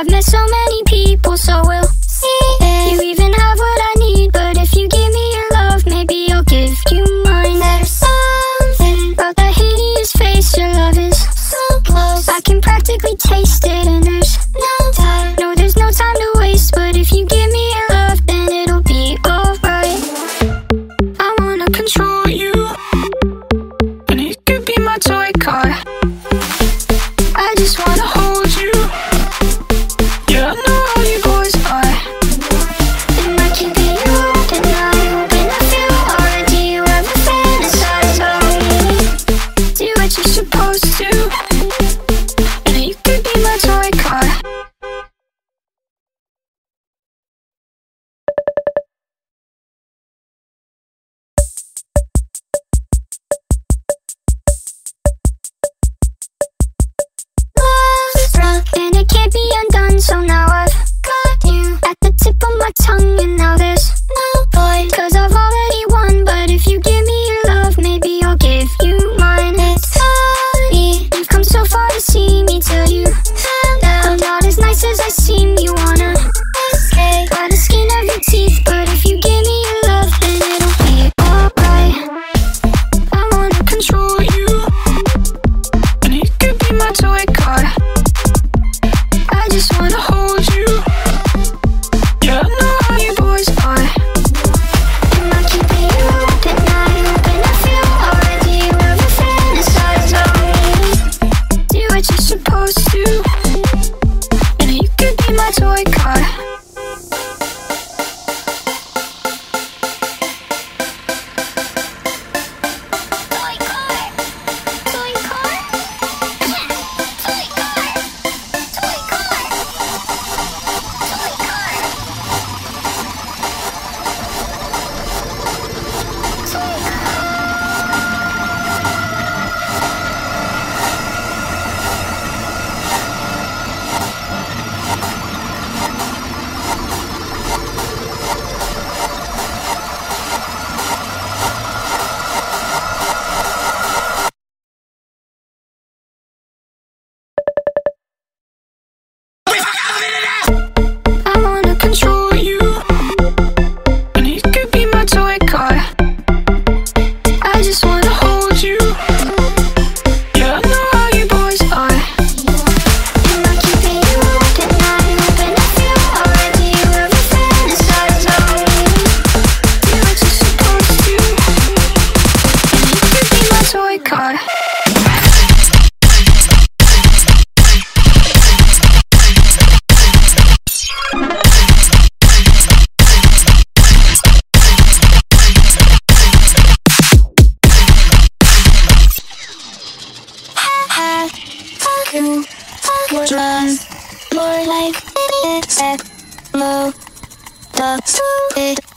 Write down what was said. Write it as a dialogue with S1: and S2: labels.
S1: I've met so many people, so we'll see if you even have what I need. But if you give me your love, maybe I'll give you mine. There's something about that hideous face. Your love is so close, I can practically taste it. And there's no time, no, there's no time to waste. But if you give me your love, then it'll be alright. I wanna control you, and you could be my toy car. I just wanna hold you. Yeah, I know how you boys are. And I keep it up and I hoping I feel alright. Do you ever fantasize about me? Do what you're supposed to, and you could be my toy car. And it can't be undone, so now I've got you at the tip of my tongue. And now there's no point, 'cause I've already won. But if you give me your love, maybe I'll give you mine. It's funny, you've come so far to see me, till you found out I'm not as nice as I seem. You wanna escape by the skin of your teeth, but if you give me your love, then it'll be alright. I wanna control you, and you could be my toy car. I just wanna hold you. Yeah, I know how you boys are. And I keep it up at night, hoping I feel alright. Do you ever fantasize about me? Do what you're supposed to, and you could be my toy car. Toy car, toy car, toy car, toy car, toy car, toy car. I wanna control you, and you could be my toy car. I just wanna hold you. Yeah, I know how you boys are. And I keep it up at night, hoping I feel alright. Do you ever fantasize about me? Do what you're supposed to, and you could be my toy car. More like it's low, the